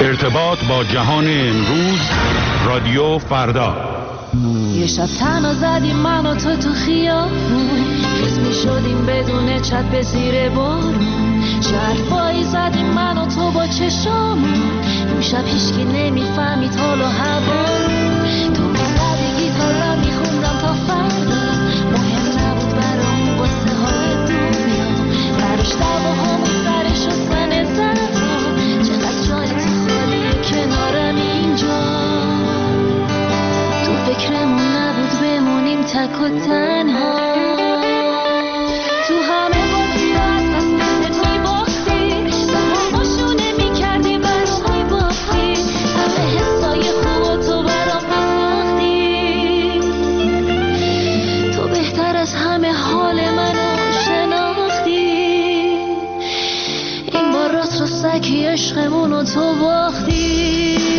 ارتباط با جهان امروز، رادیو فردا. یه شب تنها زدیم من و تو خیابون، حس می شدیم بدون چت به زیر بارون. حرفایی زدیم من و تو با چشامون، اون شب هیچکی نمیفهمید حال و هوا. تو میزدی گیتار و میخوندم تا فردا، مهم نبود برام قصه های دنیا. براش دعواهامون سرش و سن زد، چقدر جای تو خالیه کنارم اینجا. تو فکرمون نبود بمونیم تک و تنها. تو همه بازی از دست میباختی، زماناشو نمیکردی برای باختی، همه حسای خوب تو برام نساختی. تو بهتر از همه حال منو شناختی، این بار راست رو سکی عشقمونو تو باختی.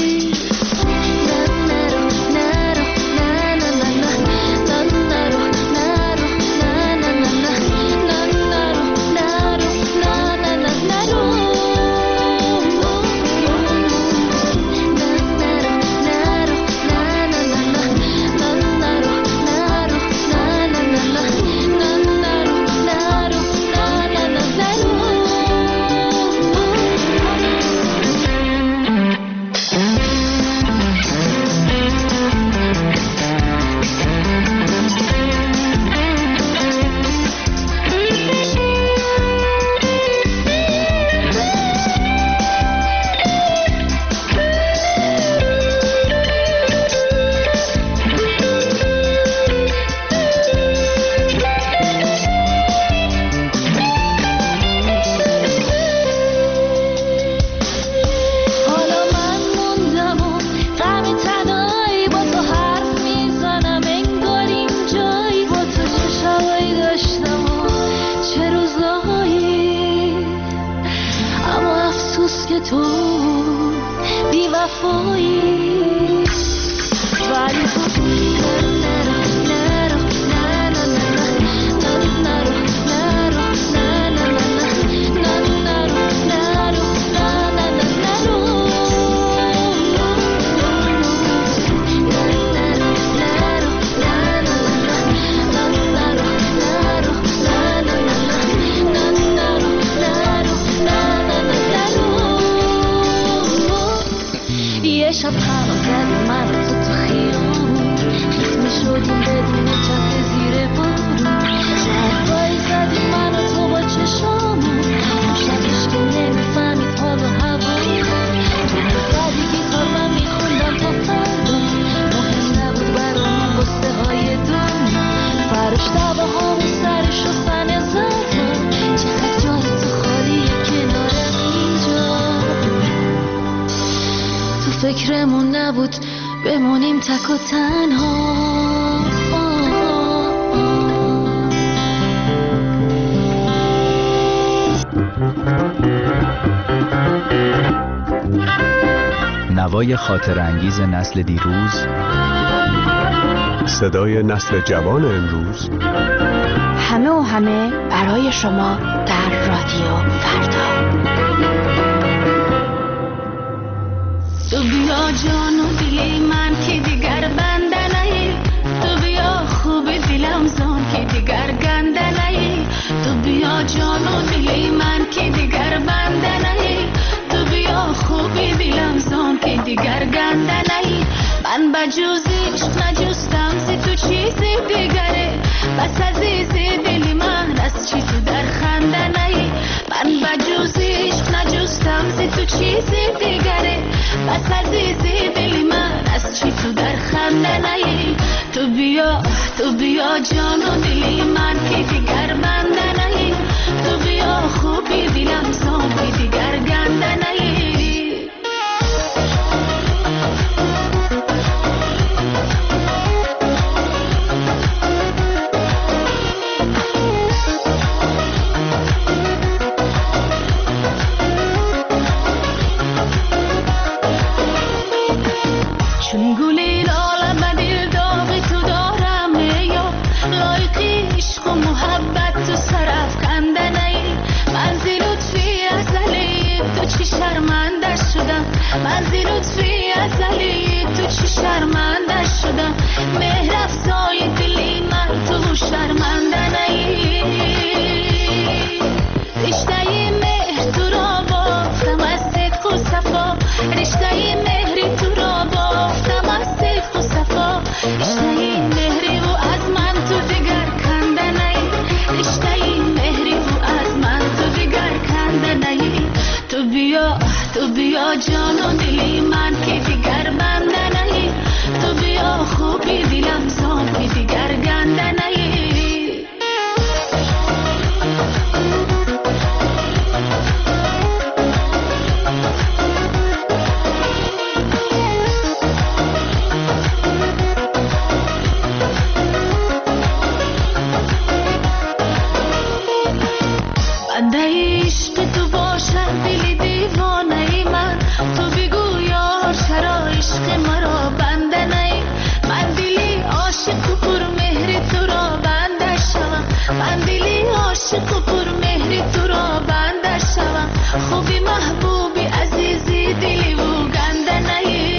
فکرمون نبود بمونیم تک و تنها. نوای خاطر انگیز نسل دیروز، صدای نسل جوان امروز، همه و همه برای شما در رادیو فردا. تو بیا جان و دلی من که دیگر بنده نهی، تو بیا خوب دلم زان که دیگر گنده نهی. تو بیا جان و دلی من که دیگر بنده نهی، تو بیا خوب دلم زان که دیگر گنده نهی. من بجز عشق نجستم زی تو چیزی دیگره، بس عزیزی دلی من از چی تو در خنده نهی. من بجز عشق نجستم زی تو چیزی دیگره، بس عزیزی دلی من از چی تو در خنده نهی. تو بیا جان و دلی من که دیگر بنده نهی، تو بیا خوبی دلم زان که دیگر گنده نهی. چون گلی لال بدل داغی تو دارم یا لایقی عشق و محبت تو سرف کنده نی. من زی لطفی ازلی تو چی شرمنده شدم، شدم، من زیر لطفی ازلی تو چی شرمنده شدم، مهر افزای دلی من تو شرمنده نی. رشته مهر تو را بافتم از صدق و صفا، رشته مهری تو را بافتم از صدق و صفا، رشته مهری و از من تو دیگر کنده نی، رشته مهری و از من تو دیگر کنده نی. تو بیا جان و دلی من که دیگر بنده نی، تو بیا خوبی دلم زان که دیگر گنده نی. بنده عشق تو باشد دلی دیوانه ای من، تو بگو یار چرا عشق مرا بنده نی. من دلی عاشق و پر مهر تو را بنده شوم، من دلی عاشق و پر مهر تو را بنده شوم، خوبی محبوبی عزیزی دلی و گنده نی.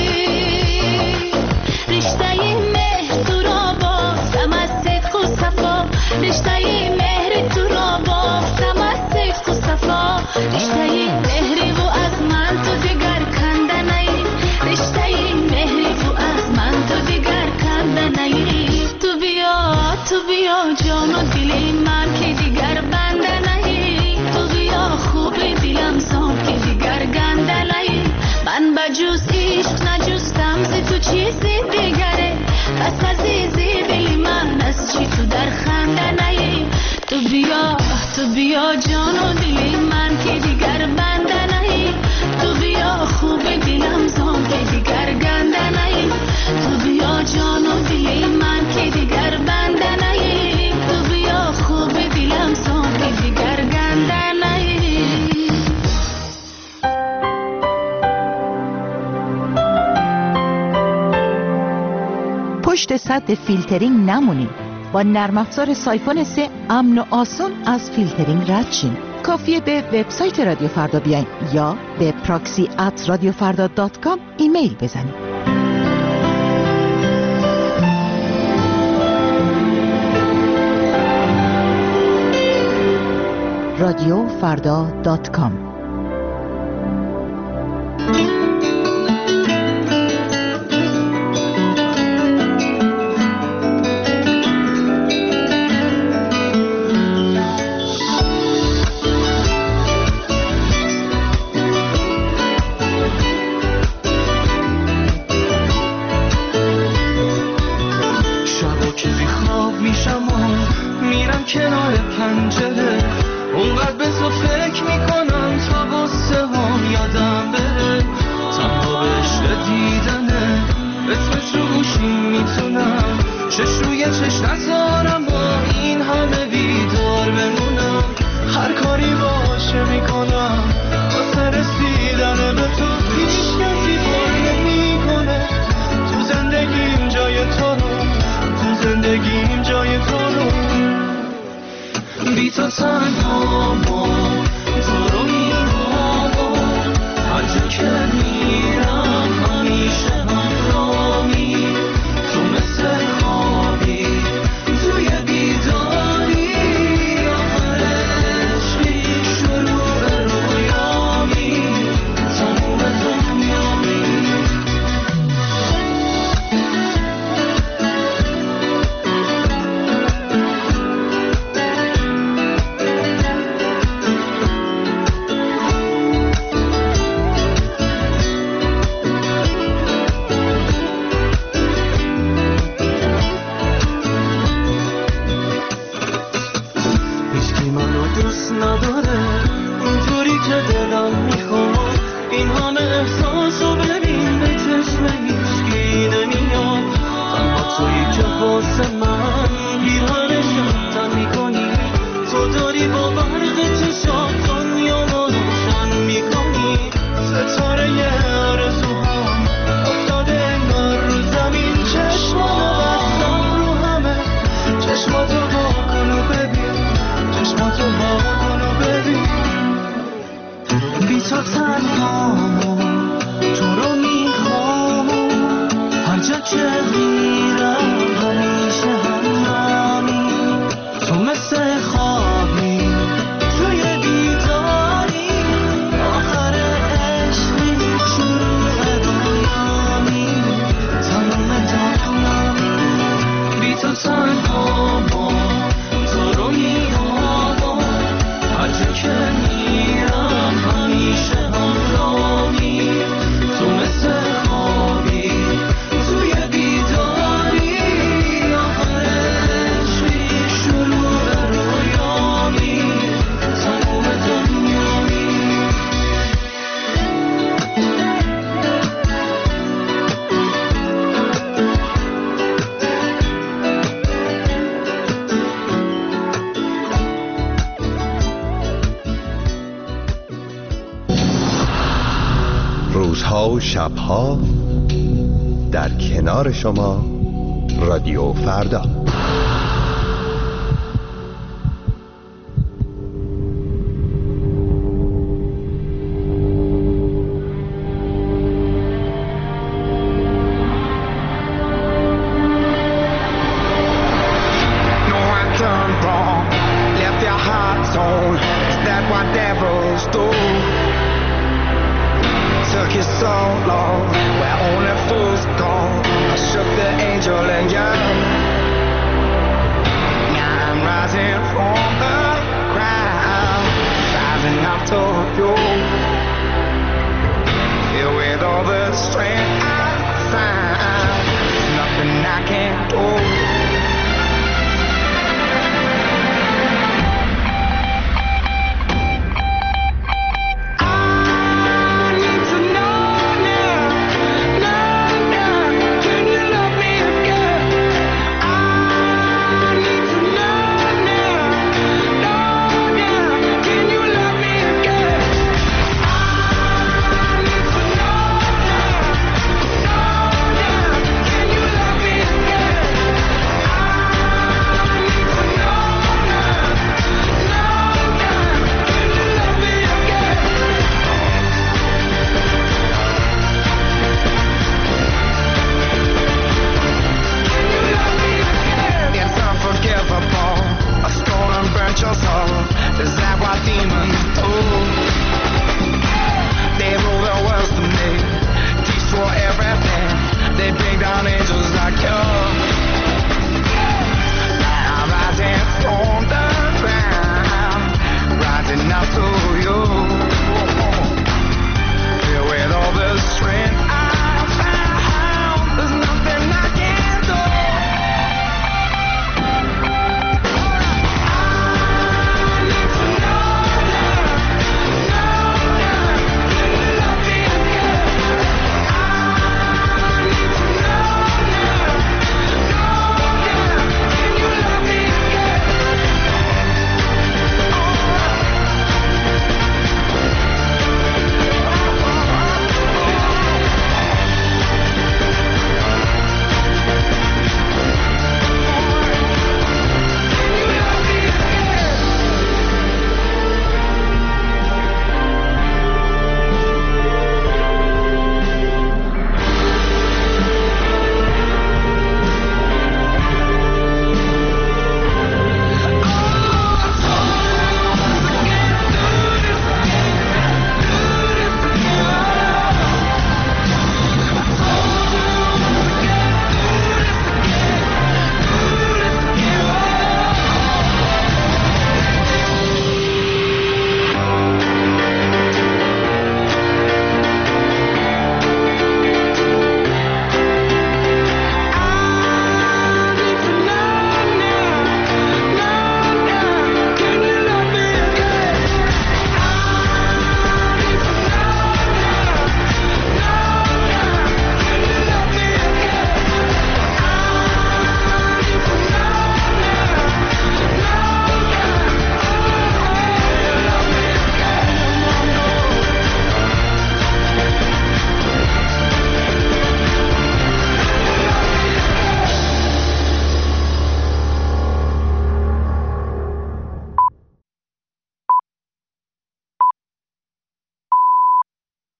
رشته مهر تو را بافتم از صدق و صفا، رشته مهر تو را بافتم از صدق و صفا، رشته مهری و از من تو دیگر کنده نی، رشته مهری و از من تو دیگر کنده نی. تو بیا جان و دلی من که دیگر بنده نی، تو بیا خوب دلم زان که دیگر گنده نی. من بجز عشق نجستم ز تو چیزی دیگره، بس عزیزی دلی من از چی تو در خنده نی. تو بیا جان و دلی من که دیگر بنده نی، تو بیا خوب دلم زان که دیگر گنده نی. تو بیا جان و دلی من که دیگر بنده نی، تو بیا خوب دلم زان که دیگر گنده نی. پشت سد فیلترینگ نمونید. با نرم افزار سایفون 3 امن و آسان از فیلترینگ رد شین. کافیه به وبسایت رادیو فردا بیاین یا به proxy@radiofarda.com ایمیل بزنید. radiofarda.com کنار پنجره اونقدر به تو فکر میکنم تا قصه هم یادم بره، تنها بهش دیدنه اسمش رو گوشیم میتونم چش روی چش نذارم با این همه بیدار بمونم، هر کاری باشه میکنم واسه رسیدن به تو، هیچ کسی بار نمیکنه تو زندگیم جای تو رو، تو زندگیم جای تو رو، بی تو تنها تو رو میرم هر جا که میرم همیشه همراهی، تو مثل خوابی توی بیداری، آخر عشقی شروع رویامی تموم دنیامی. بی تو تنها روزها و شبها در کنار شما رادیو فردا. Filled with all the strength